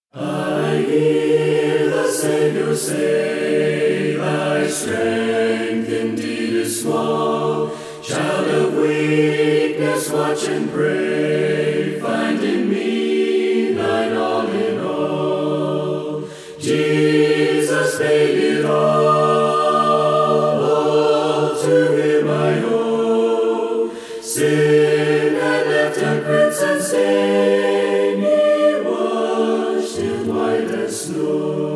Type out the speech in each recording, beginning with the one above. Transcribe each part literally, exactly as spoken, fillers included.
I hear the Savior say, thy strength indeed is small. Child of weakness, watch and pray. Find in me thine all in all. Jesus paid it all. All to him I owe. Sin had left a crimson stain. He washed it white as snow.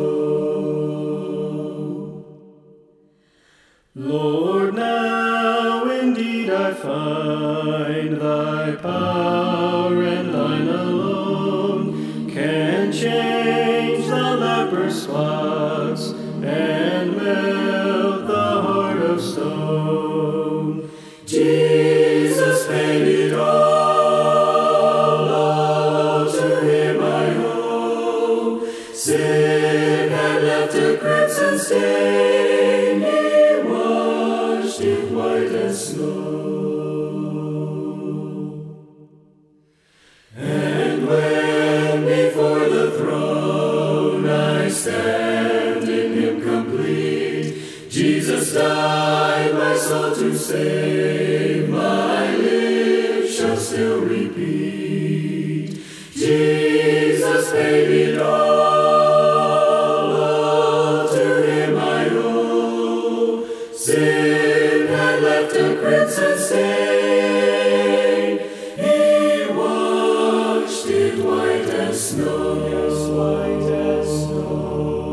Lord, now indeed I find thy power, and thine alone can change the leper's spots and melt the heart of stone. Jesus paid it all, all to him I owe. Sin had left a crimson stain, he washed it white as snow. And when before the throne I stand in him complete, Jesus died my soul to save, my lips shall still repeat. Jesus paid it all, all to him I owe. Sin had left a crimson stain, he washed it white as snow, yes, white as snow.